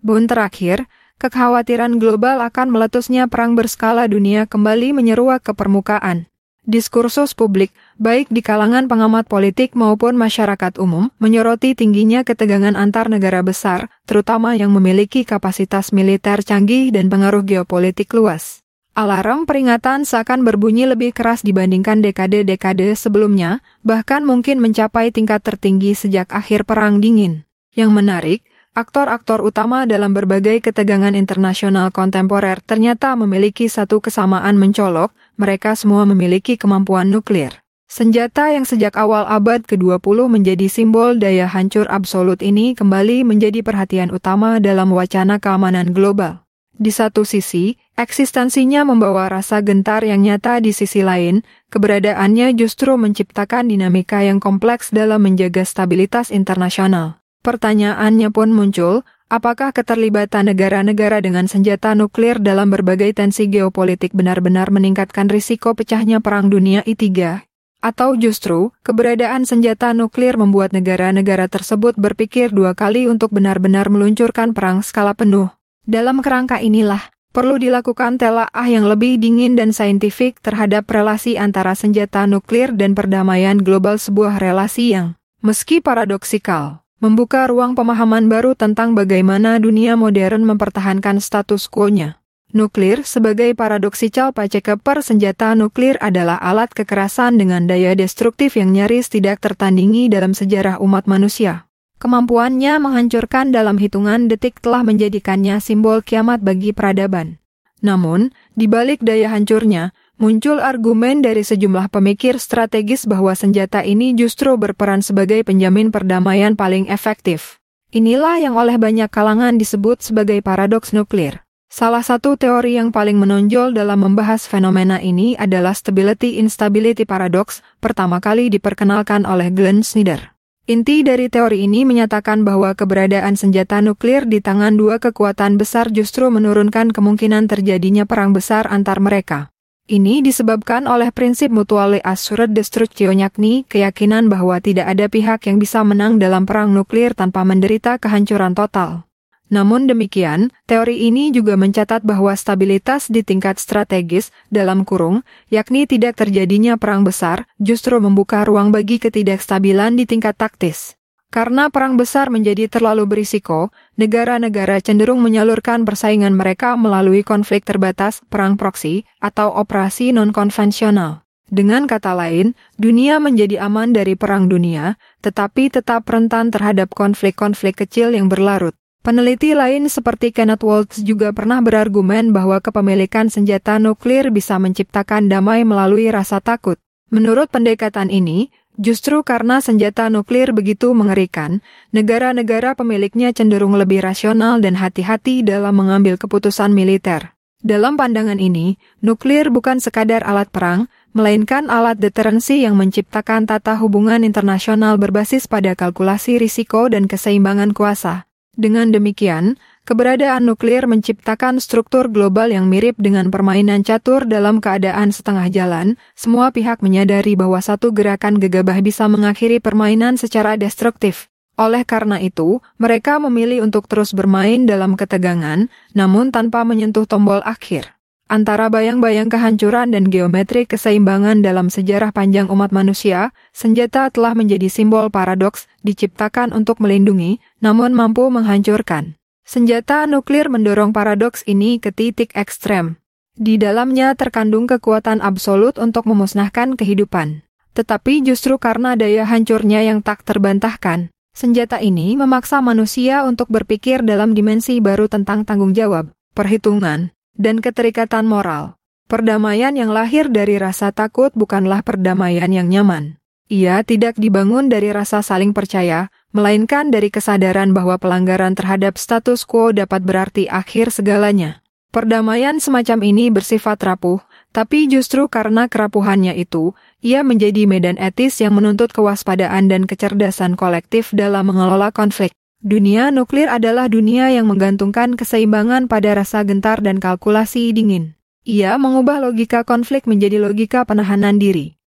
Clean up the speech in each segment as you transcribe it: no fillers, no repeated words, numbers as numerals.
Boon terakhir, kekhawatiran global akan meletusnya perang berskala dunia kembali menyeruak ke permukaan. Diskursus publik, baik di kalangan pengamat politik maupun masyarakat umum, menyoroti tingginya ketegangan antar negara besar, terutama yang memiliki kapasitas militer canggih dan pengaruh geopolitik luas. Alarm peringatan seakan berbunyi lebih keras dibandingkan dekade-dekade sebelumnya, bahkan mungkin mencapai tingkat tertinggi sejak akhir Perang Dingin. Yang menarik, aktor-aktor utama dalam berbagai ketegangan internasional kontemporer ternyata memiliki satu kesamaan mencolok, mereka semua memiliki kemampuan nuklir. Senjata yang sejak awal abad ke-20 menjadi simbol daya hancur absolut ini kembali menjadi perhatian utama dalam wacana keamanan global. Di satu sisi, eksistensinya membawa rasa gentar yang nyata, di sisi lain, keberadaannya justru menciptakan dinamika yang kompleks dalam menjaga stabilitas internasional. Pertanyaannya pun muncul, apakah keterlibatan negara-negara dengan senjata nuklir dalam berbagai tensi geopolitik benar-benar meningkatkan risiko pecahnya Perang Dunia I3? Atau justru, keberadaan senjata nuklir membuat negara-negara tersebut berpikir dua kali untuk benar-benar meluncurkan perang skala penuh? Dalam kerangka inilah, perlu dilakukan telaah yang lebih dingin dan saintifik terhadap relasi antara senjata nuklir dan perdamaian global, sebuah relasi yang, meski paradoksikal, membuka ruang pemahaman baru tentang bagaimana dunia modern mempertahankan status quo-nya. Nuklir sebagai paradoksikal pacekeper, senjata nuklir adalah alat kekerasan dengan daya destruktif yang nyaris tidak tertandingi dalam sejarah umat manusia. Kemampuannya menghancurkan dalam hitungan detik telah menjadikannya simbol kiamat bagi peradaban. Namun, di balik daya hancurnya, muncul argumen dari sejumlah pemikir strategis bahwa senjata ini justru berperan sebagai penjamin perdamaian paling efektif. Inilah yang oleh banyak kalangan disebut sebagai paradoks nuklir. Salah satu teori yang paling menonjol dalam membahas fenomena ini adalah stability-instability paradox, pertama kali diperkenalkan oleh Glenn Snyder. Inti dari teori ini menyatakan bahwa keberadaan senjata nuklir di tangan dua kekuatan besar justru menurunkan kemungkinan terjadinya perang besar antar mereka. Ini disebabkan oleh prinsip mutually assured destruction, yakni keyakinan bahwa tidak ada pihak yang bisa menang dalam perang nuklir tanpa menderita kehancuran total. Namun demikian, teori ini juga mencatat bahwa stabilitas di tingkat strategis, dalam kurung, yakni tidak terjadinya perang besar, justru membuka ruang bagi ketidakstabilan di tingkat taktis. Karena perang besar menjadi terlalu berisiko, negara-negara cenderung menyalurkan persaingan mereka melalui konflik terbatas, perang proksi, atau operasi non-konvensional. Dengan kata lain, dunia menjadi aman dari perang dunia, tetapi tetap rentan terhadap konflik-konflik kecil yang berlarut. Peneliti lain seperti Kenneth Waltz juga pernah berargumen bahwa kepemilikan senjata nuklir bisa menciptakan damai melalui rasa takut. Menurut pendekatan ini, justru karena senjata nuklir begitu mengerikan, negara-negara pemiliknya cenderung lebih rasional dan hati-hati dalam mengambil keputusan militer. Dalam pandangan ini, nuklir bukan sekadar alat perang, melainkan alat deterensi yang menciptakan tata hubungan internasional berbasis pada kalkulasi risiko dan keseimbangan kuasa. Dengan demikian, keberadaan nuklir menciptakan struktur global yang mirip dengan permainan catur dalam keadaan setengah jalan. Semua pihak menyadari bahwa satu gerakan gegabah bisa mengakhiri permainan secara destruktif. Oleh karena itu, mereka memilih untuk terus bermain dalam ketegangan, namun tanpa menyentuh tombol akhir. Antara bayang-bayang kehancuran dan geometri keseimbangan dalam sejarah panjang umat manusia, senjata telah menjadi simbol paradoks, diciptakan untuk melindungi, namun mampu menghancurkan. Senjata nuklir mendorong paradoks ini ke titik ekstrem. Di dalamnya terkandung kekuatan absolut untuk memusnahkan kehidupan. Tetapi justru karena daya hancurnya yang tak terbantahkan, senjata ini memaksa manusia untuk berpikir dalam dimensi baru tentang tanggung jawab, perhitungan, dan keterikatan moral. Perdamaian yang lahir dari rasa takut bukanlah perdamaian yang nyaman. Ia tidak dibangun dari rasa saling percaya, melainkan dari kesadaran bahwa pelanggaran terhadap status quo dapat berarti akhir segalanya. Perdamaian semacam ini bersifat rapuh, tapi justru karena kerapuhannya itu, ia menjadi medan etis yang menuntut kewaspadaan dan kecerdasan kolektif dalam mengelola konflik. Dunia nuklir adalah dunia yang menggantungkan keseimbangan pada rasa gentar dan kalkulasi dingin. Ia mengubah logika konflik menjadi logika penahanan diri.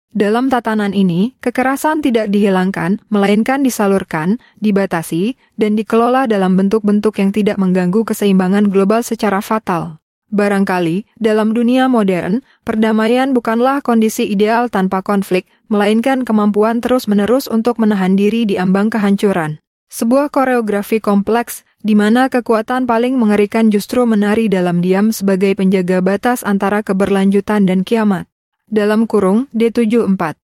Dalam tatanan ini, kekerasan tidak dihilangkan, melainkan disalurkan, dibatasi, dan dikelola dalam bentuk-bentuk yang tidak mengganggu keseimbangan global secara fatal. Barangkali, dalam dunia modern, perdamaian bukanlah kondisi ideal tanpa konflik, melainkan kemampuan terus-menerus untuk menahan diri di ambang kehancuran. Sebuah koreografi kompleks, di mana kekuatan paling mengerikan justru menari dalam diam sebagai penjaga batas antara keberlanjutan dan kiamat. Dalam kurung D74